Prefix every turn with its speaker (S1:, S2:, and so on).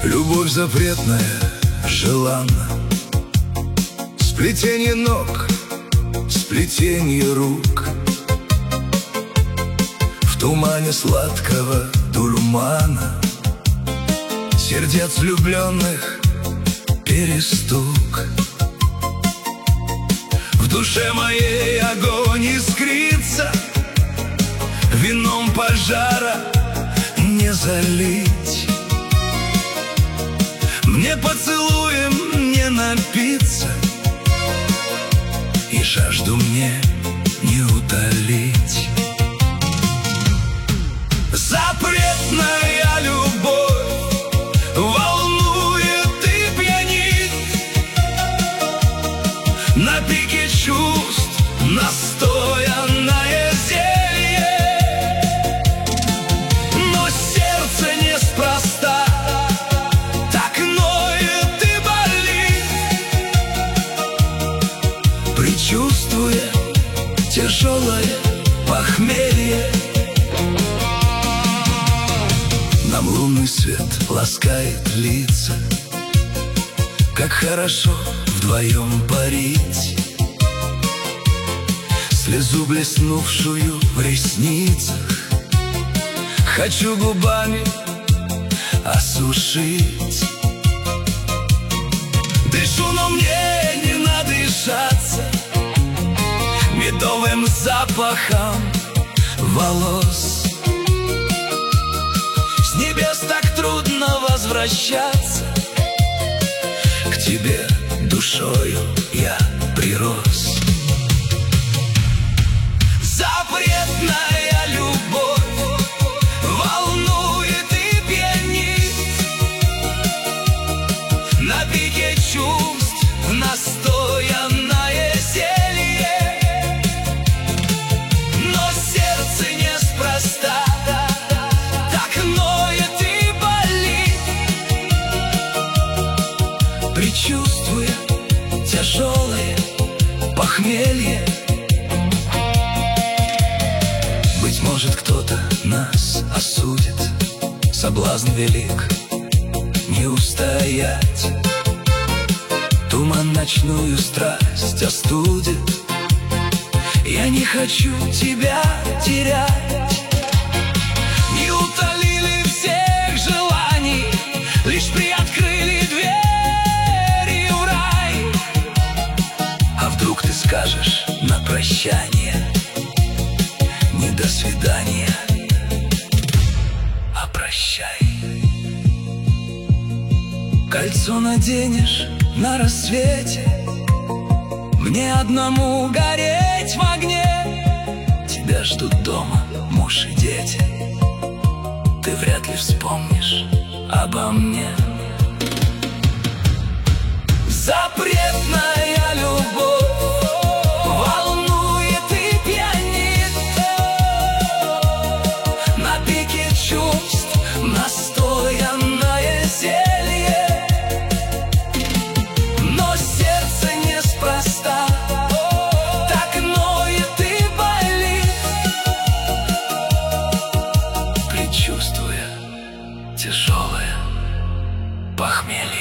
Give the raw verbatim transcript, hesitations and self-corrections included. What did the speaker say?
S1: Любовь запретная, желанна, сплетение ног, сплетение рук. В тумане сладкого дурмана сердец влюбленных перестук. В душе моей огонь искрится, вином пожара не залить. Мне поцелуем не напиться, и жажду мне не утолить. Запретная любовь волнует и пьянит, на пике чувств настоянное зелье. Но сердце неспроста так ноет и болит, предчувствуя тяжелое похмелье. Нам лунный свет ласкает лица, как хорошо вдвоем парить. Слезу, блеснувшую в ресницах, хочу губами осушить. Дышу, но мне не надышаться медовым запахом волос. С небес так трудно возвращаться, к тебе душою я прирос. Запретная любовь волнует и пьянит, на пике чувств настоянное зелье. Но сердце неспроста так ноет и болит, предчувствуя тяжелое похмелье. Быть может, кто-то нас осудит, соблазн велик не устоять. Туман ночную страсть остудит, я не хочу тебя терять. Не утолили всех желаний, лишь приоткрыли двери в рай. А вдруг ты скажешь на прощание не до свидания, а прощай. Кольцо наденешь на рассвете, мне одному гореть в огне. Тебя ждут дома муж и дети, ты вряд ли вспомнишь обо мне. Запретная любовь волнует и пьянит, на пике чувств настоянное зелье. Но сердце неспроста так ноет и болит, предчувствуя тяжелое похмелье.